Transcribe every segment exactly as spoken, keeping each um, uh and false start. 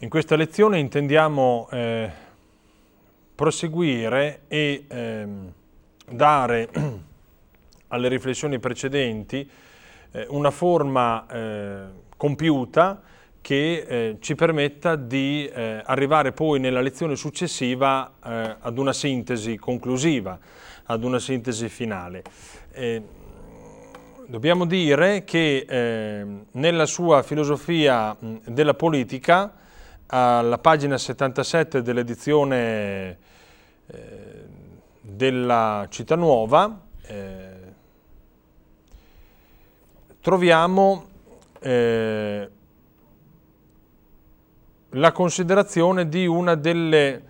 In questa lezione intendiamo eh, proseguire e eh, dare alle riflessioni precedenti eh, una forma eh, compiuta che eh, ci permetta di eh, arrivare poi nella lezione successiva eh, ad una sintesi conclusiva, ad una sintesi finale. Eh, dobbiamo dire che eh, nella sua filosofia mh, della politica, alla pagina settantasette dell'edizione eh, della Città Nuova, eh, troviamo eh, la considerazione di una delle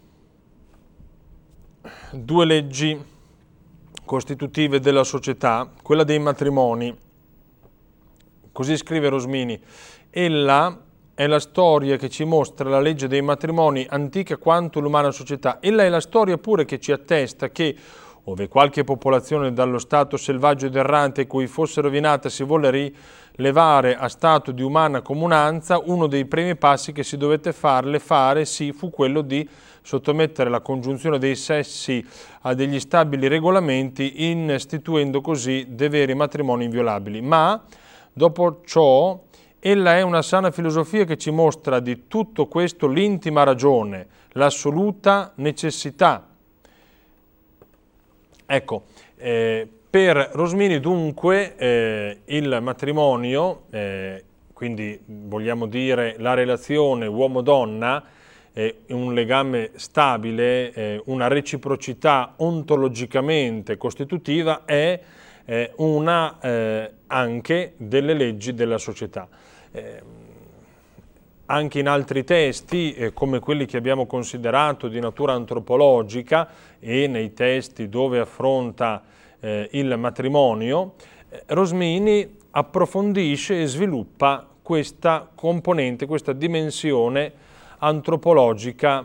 due leggi costitutive della società, quella dei matrimoni. Così scrive Rosmini: ella è la storia che ci mostra la legge dei matrimoni antica quanto l'umana società. Ella è la storia pure che ci attesta che, ove qualche popolazione dallo stato selvaggio ed errante cui fosse rovinata si volle rilevare a stato di umana comunanza, uno dei primi passi che si dovette farle fare sì fu quello di sottomettere la congiunzione dei sessi a degli stabili regolamenti, istituendo così dei veri matrimoni inviolabili. Ma, dopo ciò, ella è una sana filosofia che ci mostra di tutto questo l'intima ragione, l'assoluta necessità. Ecco, eh, per Rosmini dunque eh, il matrimonio, eh, quindi vogliamo dire la relazione uomo-donna, è un legame stabile, eh, una reciprocità ontologicamente costitutiva, è eh, una eh, anche delle leggi della società. Eh, anche in altri testi, eh, come quelli che abbiamo considerato di natura antropologica e nei testi dove affronta eh, il matrimonio, eh, Rosmini approfondisce e sviluppa questa componente, questa dimensione antropologica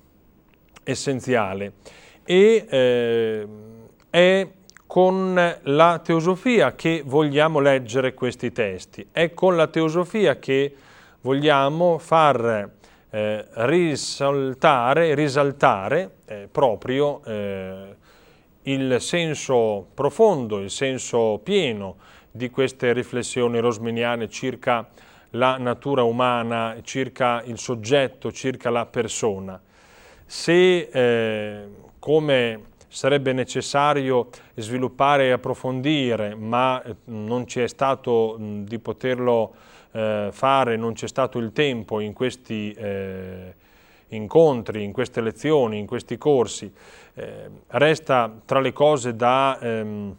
essenziale, e eh, è con la teosofia che vogliamo leggere questi testi, è con la teosofia che vogliamo far eh, risaltare, risaltare eh, proprio eh, il senso profondo, il senso pieno di queste riflessioni rosminiane circa la natura umana, circa il soggetto, circa la persona. Se, eh, come sarebbe necessario sviluppare e approfondire, ma non ci è stato mh, di poterlo eh, fare, non c'è stato il tempo in questi eh, incontri, in queste lezioni, in questi corsi, eh, resta tra le cose da ehm,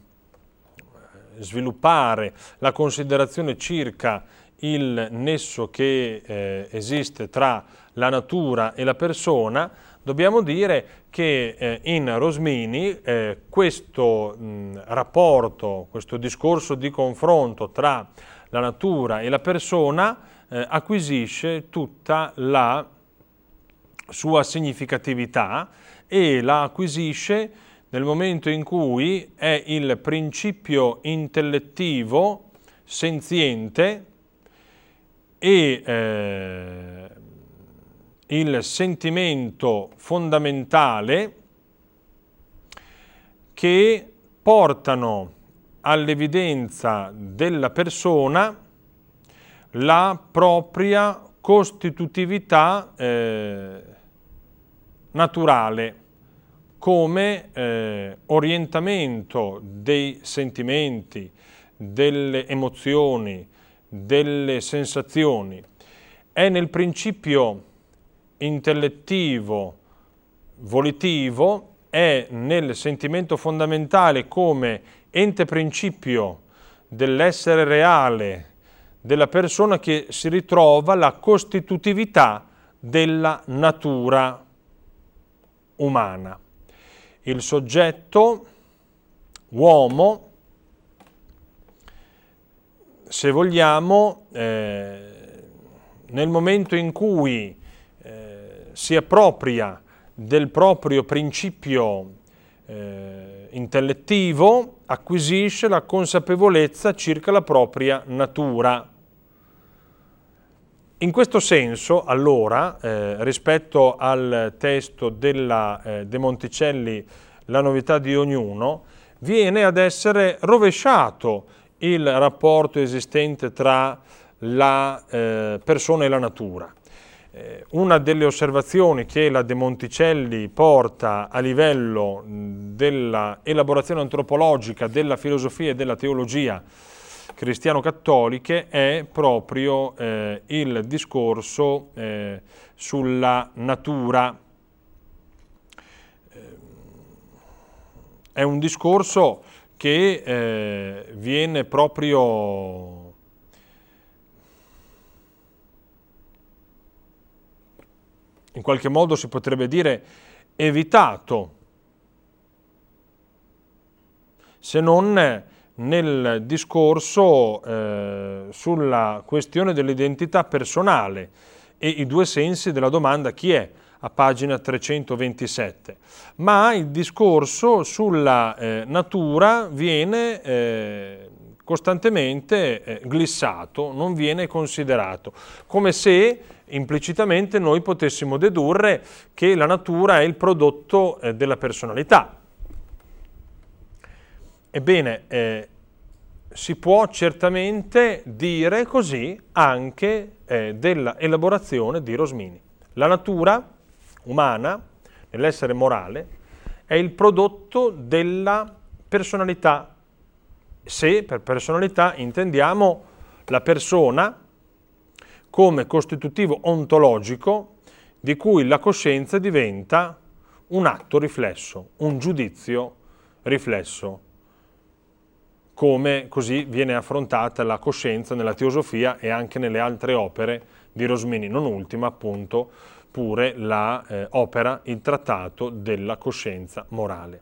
sviluppare la considerazione circa il nesso che eh, esiste tra la natura e la persona. Dobbiamo dire che eh, in Rosmini eh, questo mh, rapporto, questo discorso di confronto tra la natura e la persona eh, acquisisce tutta la sua significatività, e la acquisisce nel momento in cui è il principio intellettivo senziente e eh, il sentimento fondamentale che portano all'evidenza della persona la propria costitutività eh, naturale come eh, orientamento dei sentimenti, delle emozioni, delle sensazioni. È nel principio intellettivo, volitivo, è nel sentimento fondamentale come ente principio dell'essere reale della persona che si ritrova la costitutività della natura umana. Il soggetto, uomo, se vogliamo, eh, nel momento in cui eh, si appropria del proprio principio eh, intellettivo, acquisisce la consapevolezza circa la propria natura. In questo senso, allora, eh, rispetto al testo della eh, De Monticelli, La novità di ognuno, viene ad essere rovesciato il rapporto esistente tra la eh, persona e la natura. Eh, una delle osservazioni che la De Monticelli porta a livello della elaborazione antropologica della filosofia e della teologia cristiano-cattoliche è proprio eh, il discorso eh, sulla natura. È un discorso che eh, viene proprio in qualche modo, si potrebbe dire, evitato, se non nel discorso eh, sulla questione dell'identità personale e i due sensi della domanda chi è, a pagina trecentoventisette. Ma il discorso sulla eh, natura viene eh, costantemente eh, glissato, non viene considerato, come se implicitamente noi potessimo dedurre che la natura è il prodotto eh, della personalità. Ebbene, eh, si può certamente dire così anche eh, della elaborazione di Rosmini. La natura umana, nell'essere morale, è il prodotto della personalità, se per personalità intendiamo la persona come costitutivo ontologico di cui la coscienza diventa un atto riflesso, un giudizio riflesso, come così viene affrontata la coscienza nella teosofia e anche nelle altre opere di Rosmini, non ultima appunto pure la eh, opera Il trattato della coscienza morale.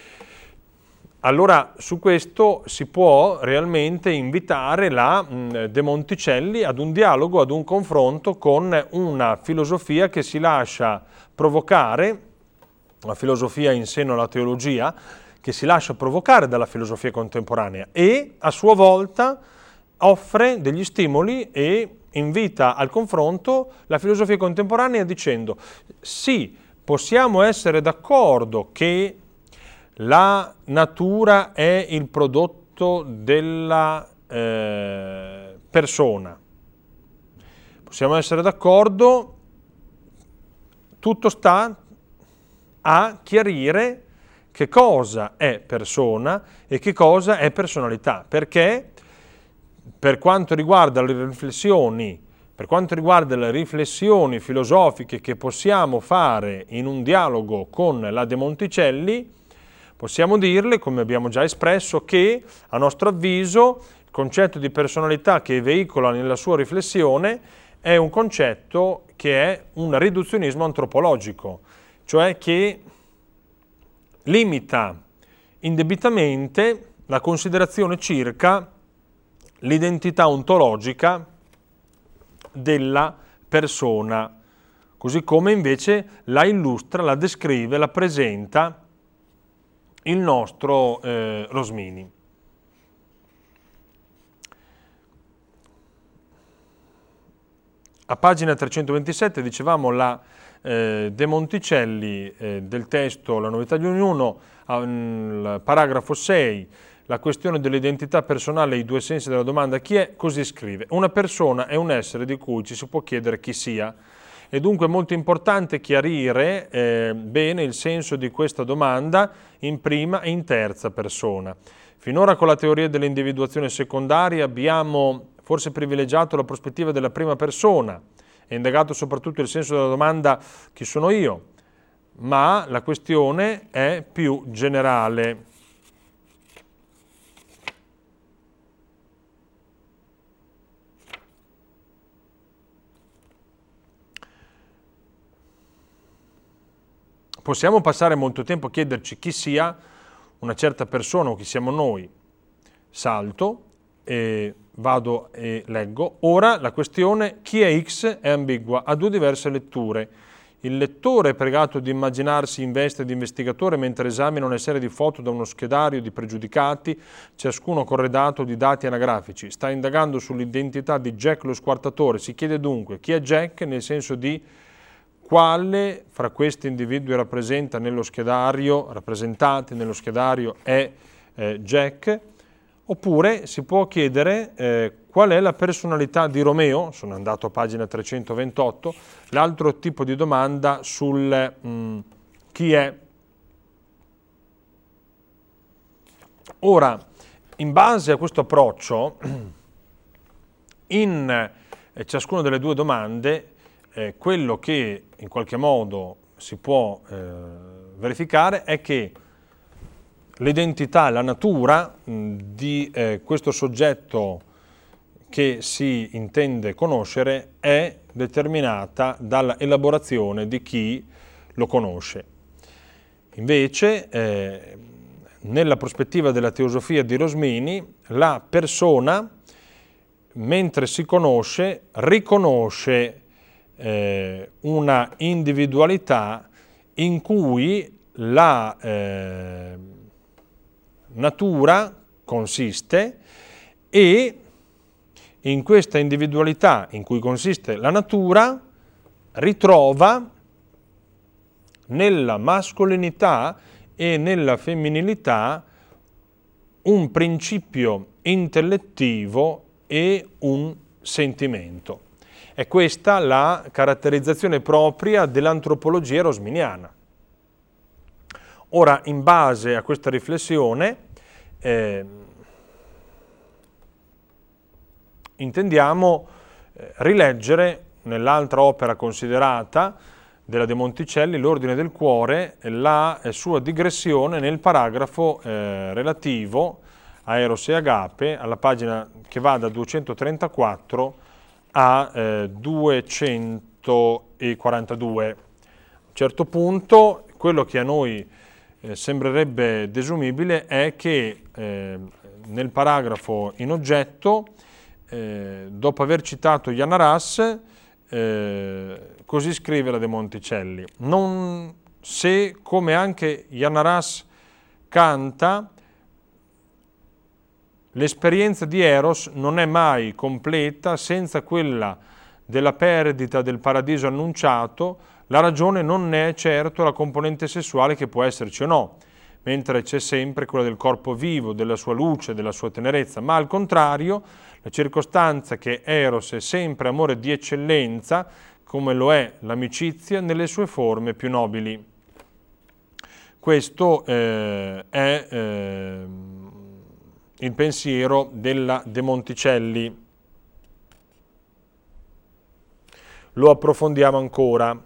Allora su questo si può realmente invitare la mh, De Monticelli ad un dialogo, ad un confronto con una filosofia che si lascia provocare, una filosofia in seno alla teologia, che si lascia provocare dalla filosofia contemporanea e a sua volta offre degli stimoli e invita al confronto la filosofia contemporanea dicendo sì, possiamo essere d'accordo che la natura è il prodotto della eh, persona, possiamo essere d'accordo, tutto sta a chiarire che cosa è persona e che cosa è personalità, perché per quanto riguarda le riflessioni, per quanto riguarda le riflessioni filosofiche che possiamo fare in un dialogo con la De Monticelli, possiamo dirle, come abbiamo già espresso, che a nostro avviso il concetto di personalità che veicola nella sua riflessione è un concetto che è un riduzionismo antropologico, cioè che limita indebitamente la considerazione circa l'identità ontologica della persona, così come invece la illustra, la descrive, la presenta il nostro eh, Rosmini. A pagina trecentoventisette dicevamo la eh, De Monticelli eh, del testo La novità di ognuno, al paragrafo sei, la questione dell'identità personale e i due sensi della domanda chi è, così scrive: una persona è un essere di cui ci si può chiedere chi sia. È dunque molto importante chiarire eh, bene il senso di questa domanda in prima e in terza persona. Finora con la teoria dell'individuazione secondaria abbiamo forse privilegiato la prospettiva della prima persona e indagato soprattutto il senso della domanda chi sono io, ma la questione è più generale. Possiamo passare molto tempo a chiederci chi sia una certa persona o chi siamo noi. Salto e vado e leggo. Ora la questione chi è X è ambigua, ha due diverse letture. Il lettore è pregato di immaginarsi in veste di investigatore mentre esamina una serie di foto da uno schedario di pregiudicati, ciascuno corredato di dati anagrafici. Sta indagando sull'identità di Jack lo squartatore. Si chiede dunque chi è Jack, nel senso di quale fra questi individui rappresenta nello schedario, rappresentati nello schedario è eh, Jack, oppure si può chiedere eh, qual è la personalità di Romeo, sono andato a pagina trecentoventotto, l'altro tipo di domanda sul mh, chi è. Ora, in base a questo approccio, in eh, ciascuna delle due domande, eh, quello che in qualche modo si può eh, verificare è che l'identità, la natura mh, di eh, questo soggetto che si intende conoscere è determinata dalla elaborazione di chi lo conosce. Invece, eh, nella prospettiva della teosofia di Rosmini, la persona, mentre si conosce, riconosce eh, una individualità in cui la eh, natura consiste e in questa individualità in cui consiste la natura ritrova nella mascolinità e nella femminilità un principio intellettivo e un sentimento. È questa la caratterizzazione propria dell'antropologia rosminiana. Ora, in base a questa riflessione, eh, intendiamo eh, rileggere nell'altra opera considerata della De Monticelli, l'Ordine del Cuore, la eh, sua digressione nel paragrafo eh, relativo a Eros e Agape, alla pagina che va da duecentotrentaquattro a eh, duecentoquarantadue. A un certo punto, quello che a noi eh, sembrerebbe desumibile è che eh, nel paragrafo in oggetto, eh, dopo aver citato Janaras, eh, così scrive la De Monticelli: non se, come anche Janaras canta, l'esperienza di Eros non è mai completa senza quella della perdita del paradiso annunciato. La ragione non è certo la componente sessuale, che può esserci o no, mentre c'è sempre quella del corpo vivo, della sua luce, della sua tenerezza, ma al contrario la circostanza che Eros è sempre amore di eccellenza, come lo è l'amicizia nelle sue forme più nobili. Questo eh, è eh, il pensiero della De Monticelli. Lo approfondiamo ancora.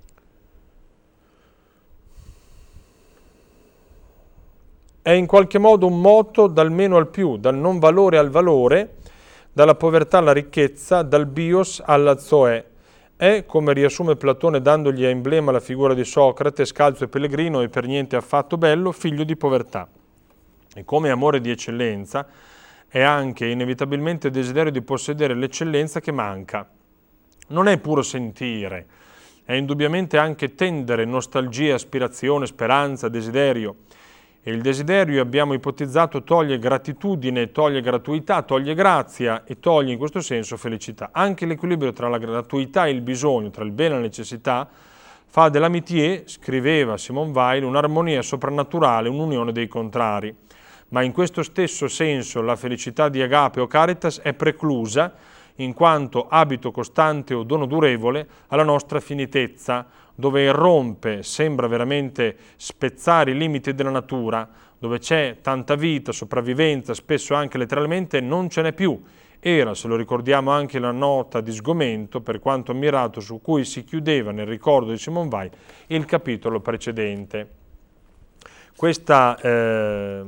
È in qualche modo un moto dal meno al più, dal non valore al valore, dalla povertà alla ricchezza, dal bios alla zoe. È, come riassume Platone dandogli a emblema la figura di Socrate, scalzo e pellegrino e per niente affatto bello, figlio di povertà. E come amore di eccellenza è anche inevitabilmente desiderio di possedere l'eccellenza che manca. Non è puro sentire, è indubbiamente anche tendere, nostalgia, aspirazione, speranza, desiderio. E il desiderio, abbiamo ipotizzato, toglie gratitudine, toglie gratuità, toglie grazia e toglie in questo senso felicità. Anche l'equilibrio tra la gratuità e il bisogno, tra il bene e la necessità, fa dell'amitié, scriveva Simone Weil, un'armonia soprannaturale, un'unione dei contrari. Ma in questo stesso senso la felicità di Agape o Caritas è preclusa, in quanto abito costante o dono durevole alla nostra finitezza, dove irrompe, sembra veramente spezzare i limiti della natura, dove c'è tanta vita, sopravvivenza, spesso anche letteralmente non ce n'è più. Era, se lo ricordiamo, anche la nota di sgomento, per quanto ammirato, su cui si chiudeva nel ricordo di Simone Weil il capitolo precedente. Questa eh,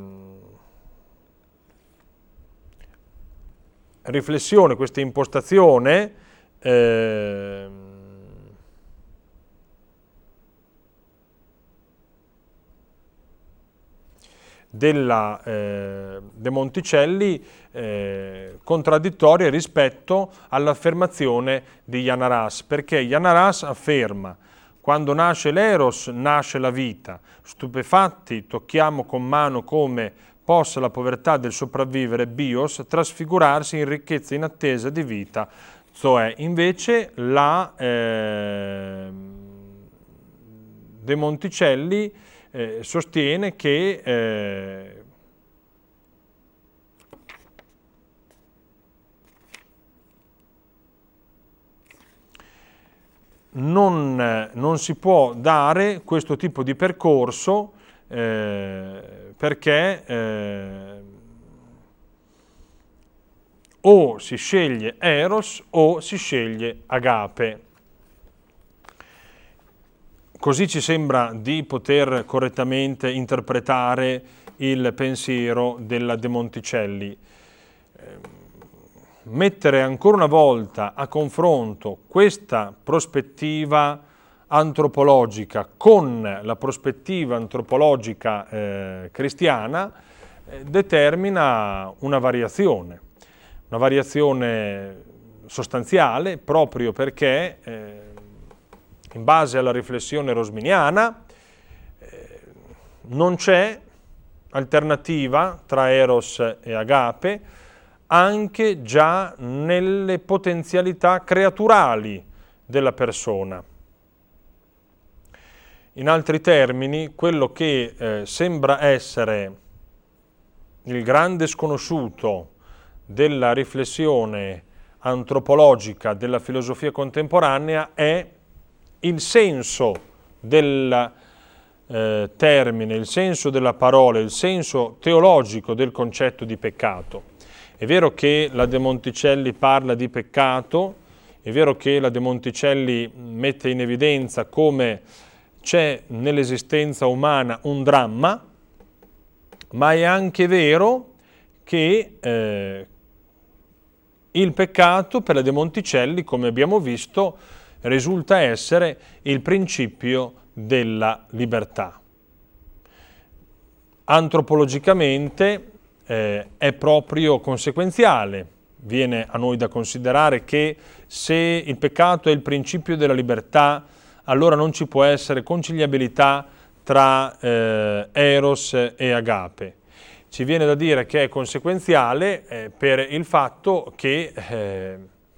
riflessione, questa impostazione eh, della eh, De Monticelli eh, contraddittoria rispetto all'affermazione di Janaras, perché Janaras afferma: Quando nasce l'eros, nasce la vita. Stupefatti, tocchiamo con mano come possa la povertà del sopravvivere bios trasfigurarsi in ricchezza in attesa di vita. Zoe. Invece la eh, De Monticelli eh, sostiene che eh, non, non si può dare questo tipo di percorso eh, perché eh, o si sceglie eros o si sceglie agape. Così ci sembra di poter correttamente interpretare il pensiero della De Monticelli. Mettere ancora una volta a confronto questa prospettiva antropologica con la prospettiva antropologica eh, cristiana eh, determina una variazione, una variazione sostanziale proprio perché eh, in base alla riflessione rosminiana eh, non c'è alternativa tra eros e agape anche già nelle potenzialità creaturali della persona. In altri termini, quello che eh, sembra essere il grande sconosciuto della riflessione antropologica della filosofia contemporanea è il senso del eh, termine, il senso della parola, il senso teologico del concetto di peccato. È vero che la De Monticelli parla di peccato, è vero che la De Monticelli mette in evidenza come c'è nell'esistenza umana un dramma, ma è anche vero che eh, il peccato per la De Monticelli, come abbiamo visto, risulta essere il principio della libertà. Antropologicamente eh, è proprio conseguenziale. Viene a noi da considerare che se il peccato è il principio della libertà, allora non ci può essere conciliabilità tra eh, eros e agape. Ci viene da dire che è conseguenziale eh, per il fatto che eh,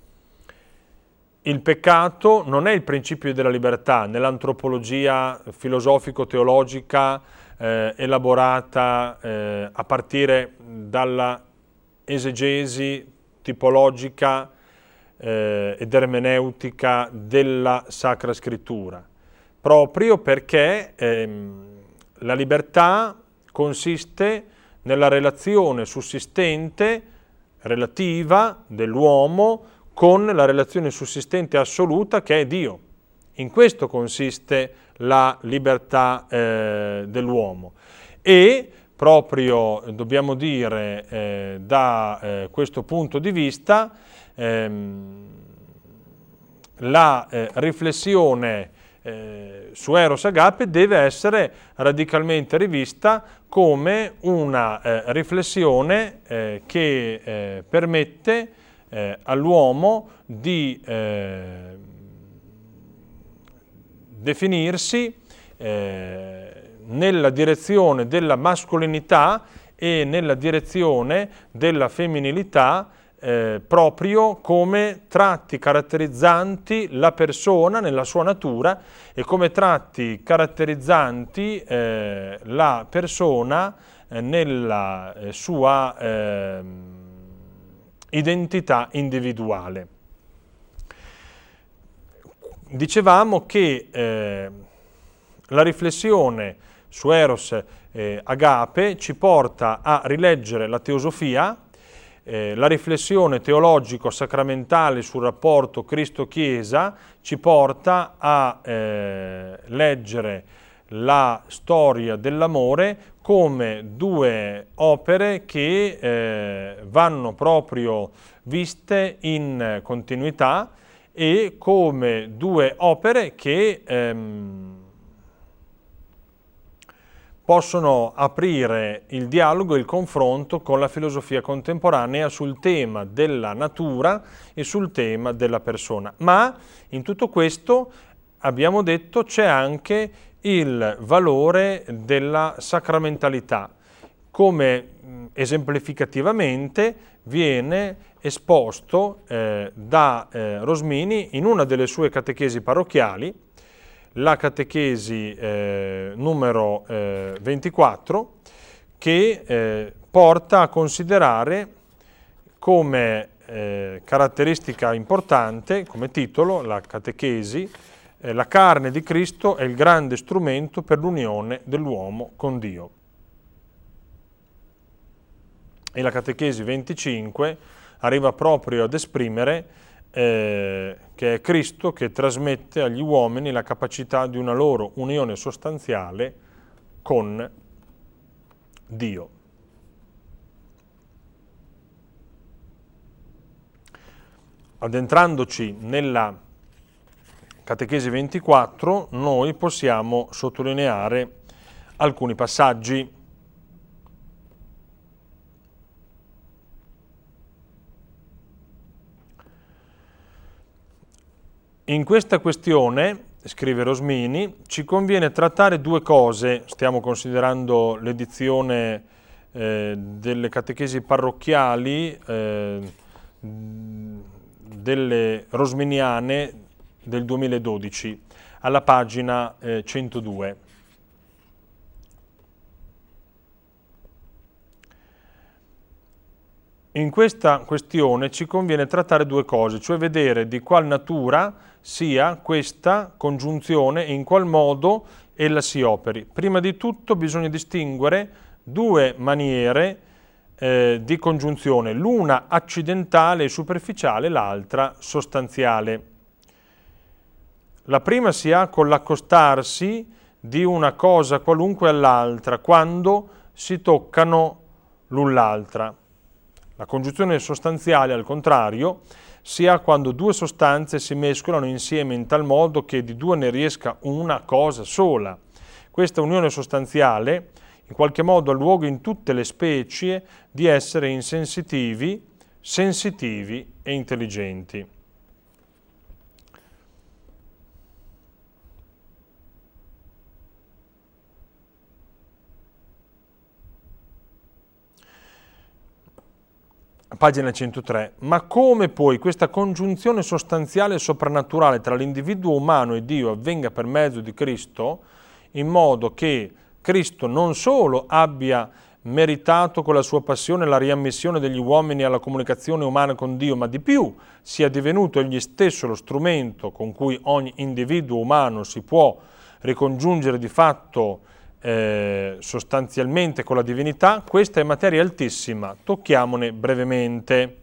il peccato non è il principio della libertà nell'antropologia filosofico-teologica eh, elaborata eh, a partire dalla esegesi tipologica eh, ed ermeneutica della Sacra Scrittura, proprio perché ehm, la libertà consiste nella relazione sussistente, relativa dell'uomo con la relazione sussistente assoluta che è Dio. In questo consiste la libertà eh, dell'uomo. E proprio, dobbiamo dire, eh, da eh, questo punto di vista, ehm, la eh, riflessione eh, su eros agape deve essere radicalmente rivista come una eh, riflessione eh, che eh, permette eh, all'uomo di eh, definirsi eh, nella direzione della mascolinità e nella direzione della femminilità eh, proprio come tratti caratterizzanti la persona nella sua natura e come tratti caratterizzanti eh, la persona eh, nella eh, sua eh, identità individuale. Dicevamo che eh, la riflessione su eros eh, agape ci porta a rileggere la teosofia, eh, la riflessione teologico-sacramentale sul rapporto Cristo-Chiesa ci porta a eh, leggere la storia dell'amore come due opere che eh, vanno proprio viste in continuità e come due opere che ehm, possono aprire il dialogo e il confronto con la filosofia contemporanea sul tema della natura e sul tema della persona. Ma in tutto questo abbiamo detto, c'è anche il valore della sacramentalità, come esemplificativamente viene esposto eh, da eh, Rosmini in una delle sue catechesi parrocchiali, la catechesi eh, numero eh, ventiquattro, che eh, porta a considerare come eh, caratteristica importante, come titolo, la catechesi, eh, la carne di Cristo è il grande strumento per l'unione dell'uomo con Dio. E la catechesi venticinque arriva proprio ad esprimere eh, che è Cristo che trasmette agli uomini la capacità di una loro unione sostanziale con Dio. Addentrandoci nella catechesi ventiquattro, noi possiamo sottolineare alcuni passaggi. In questa questione, scrive Rosmini, ci conviene trattare due cose. Stiamo considerando l'edizione eh, delle catechesi parrocchiali eh, delle rosminiane del duemiladodici, alla pagina eh, centodue. In questa questione ci conviene trattare due cose, cioè vedere di qual natura sia questa congiunzione e in qual modo ella si operi. Prima di tutto bisogna distinguere due maniere eh, di congiunzione, l'una accidentale e superficiale, l'altra sostanziale. La prima si ha con l'accostarsi di una cosa qualunque all'altra, quando si toccano l'un l'altra. La congiunzione sostanziale, al contrario, si ha quando due sostanze si mescolano insieme in tal modo che di due ne riesca una cosa sola. Questa unione sostanziale in qualche modo ha luogo in tutte le specie di essere insensitivi, sensitivi e intelligenti. Pagina centotré. Ma come poi questa congiunzione sostanziale e soprannaturale tra l'individuo umano e Dio avvenga per mezzo di Cristo, in modo che Cristo non solo abbia meritato con la sua passione la riammissione degli uomini alla comunicazione umana con Dio, ma di più sia divenuto egli stesso lo strumento con cui ogni individuo umano si può ricongiungere di fatto Eh, sostanzialmente con la divinità, questa è materia altissima, tocchiamone brevemente.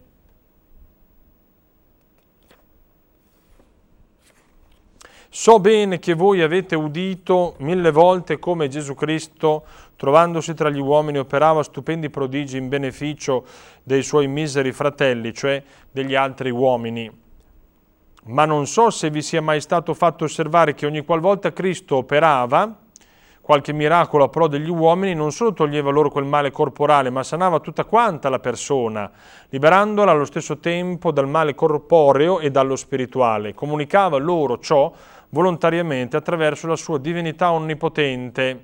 So bene che voi avete udito mille volte come Gesù Cristo, trovandosi tra gli uomini, operava stupendi prodigi in beneficio dei suoi miseri fratelli, cioè degli altri uomini. Ma non so se vi sia mai stato fatto osservare che ogni qualvolta Cristo operava qualche miracolo a pro degli uomini, non solo toglieva loro quel male corporale, ma sanava tutta quanta la persona, liberandola allo stesso tempo dal male corporeo e dallo spirituale. Comunicava loro ciò volontariamente attraverso la sua divinità onnipotente,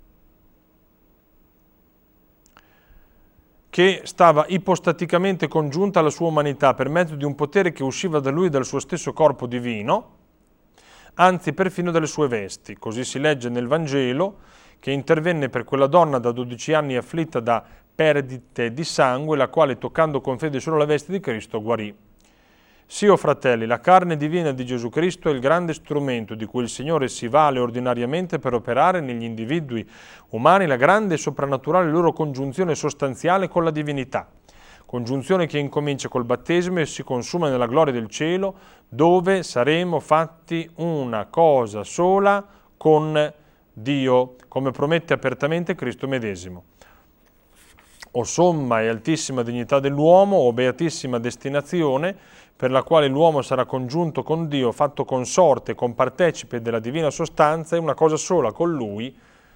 che stava ipostaticamente congiunta alla sua umanità per mezzo di un potere che usciva da lui e dal suo stesso corpo divino, anzi perfino delle sue vesti. Così si legge nel Vangelo che intervenne per quella donna da dodici anni afflitta da perdite di sangue, la quale toccando con fede solo la veste di Cristo guarì. Sì, o fratelli, la carne divina di Gesù Cristo è il grande strumento di cui il Signore si vale ordinariamente per operare negli individui umani la grande e soprannaturale loro congiunzione sostanziale con la divinità. Congiunzione che incomincia col battesimo e si consuma nella gloria del cielo, dove saremo fatti una cosa sola con Dio, come promette apertamente Cristo medesimo. O somma e altissima dignità dell'uomo, o beatissima destinazione, per la quale l'uomo sarà congiunto con Dio, fatto consorte, compartecipe della divina sostanza, è una cosa sola con Lui.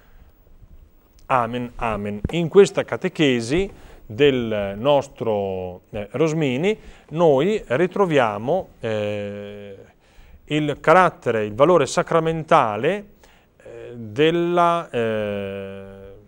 Amen, amen. In questa catechesi del nostro eh, Rosmini noi ritroviamo eh, il carattere, il valore sacramentale eh, della eh,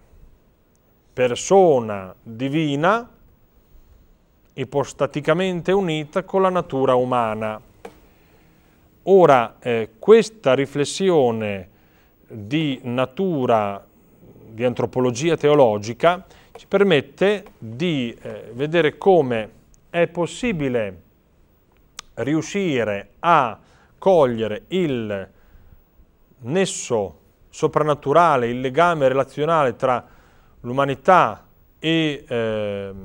persona divina ipostaticamente unita con la natura umana. Ora, eh, questa riflessione di natura, di antropologia teologica, ci permette di eh, vedere come è possibile riuscire a cogliere il nesso soprannaturale, il legame relazionale tra l'umanità e eh,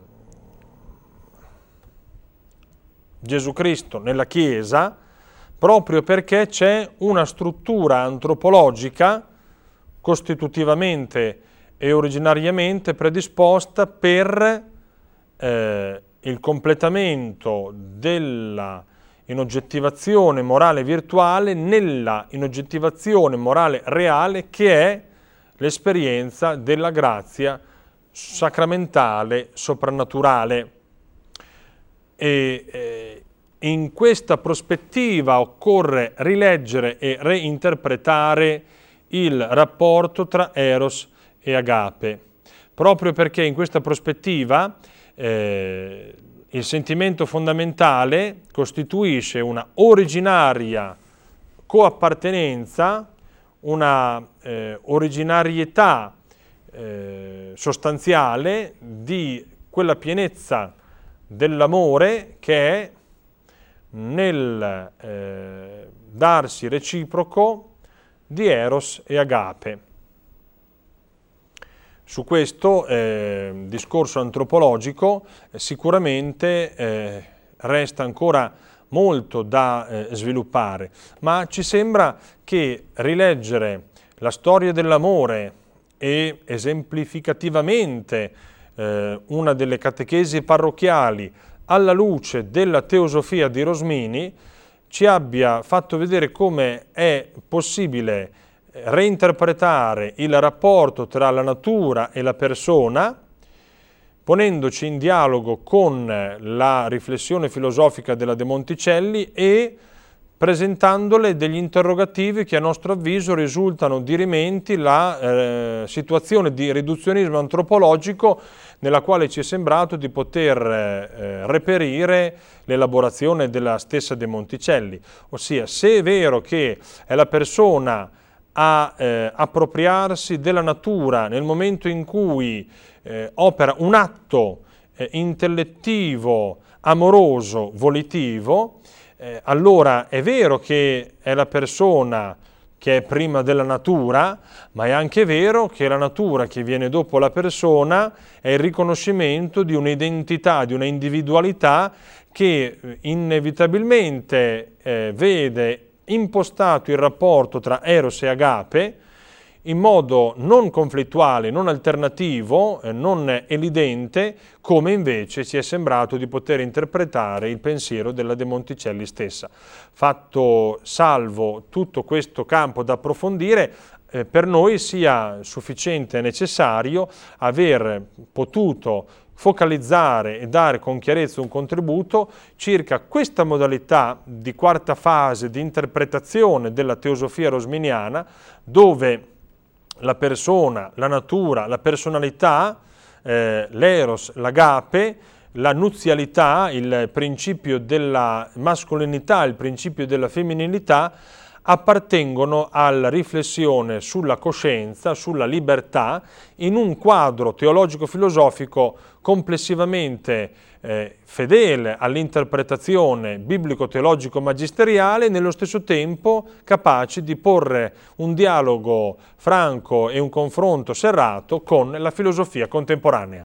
Gesù Cristo nella Chiesa, proprio perché c'è una struttura antropologica costitutivamente e originariamente predisposta per eh, il completamento della inoggettivazione morale virtuale nella inoggettivazione morale reale, che è l'esperienza della grazia sacramentale soprannaturale. E eh, in questa prospettiva occorre rileggere e reinterpretare il rapporto tra Eros e Agape, proprio perché in questa prospettiva eh, il sentimento fondamentale costituisce una originaria coappartenenza, una eh, originarietà eh, sostanziale di quella pienezza dell'amore che è nel eh, darsi reciproco di Eros e Agape. Su questo eh, discorso antropologico eh, sicuramente eh, resta ancora molto da eh, sviluppare, ma ci sembra che rileggere la storia dell'amore e esemplificativamente eh, una delle catechesi parrocchiali alla luce della teosofia di Rosmini ci abbia fatto vedere come è possibile reinterpretare il rapporto tra la natura e la persona, ponendoci in dialogo con la riflessione filosofica della De Monticelli e presentandole degli interrogativi che a nostro avviso risultano dirimenti la eh, situazione di riduzionismo antropologico nella quale ci è sembrato di poter eh, reperire l'elaborazione della stessa De Monticelli. Ossia, se è vero che è la persona a eh, appropriarsi della natura nel momento in cui eh, opera un atto eh, intellettivo, amoroso, volitivo, eh, allora è vero che è la persona che è prima della natura, ma è anche vero che la natura che viene dopo la persona è il riconoscimento di un'identità, di una individualità che inevitabilmente eh, vede impostato il rapporto tra Eros e Agape in modo non conflittuale, non alternativo, eh, non elidente, come invece ci è sembrato di poter interpretare il pensiero della De Monticelli stessa. Fatto salvo tutto questo campo da approfondire, eh, per noi sia sufficiente e necessario aver potuto focalizzare e dare con chiarezza un contributo circa questa modalità di quarta fase di interpretazione della teosofia rosminiana, dove la persona, la natura, la personalità, eh, l'eros, l'agape, la nuzialità, il principio della mascolinità, il principio della femminilità, appartengono alla riflessione sulla coscienza, sulla libertà, in un quadro teologico-filosofico complessivamente eh, fedele all'interpretazione biblico-teologico-magisteriale, nello stesso tempo capace di porre un dialogo franco e un confronto serrato con la filosofia contemporanea.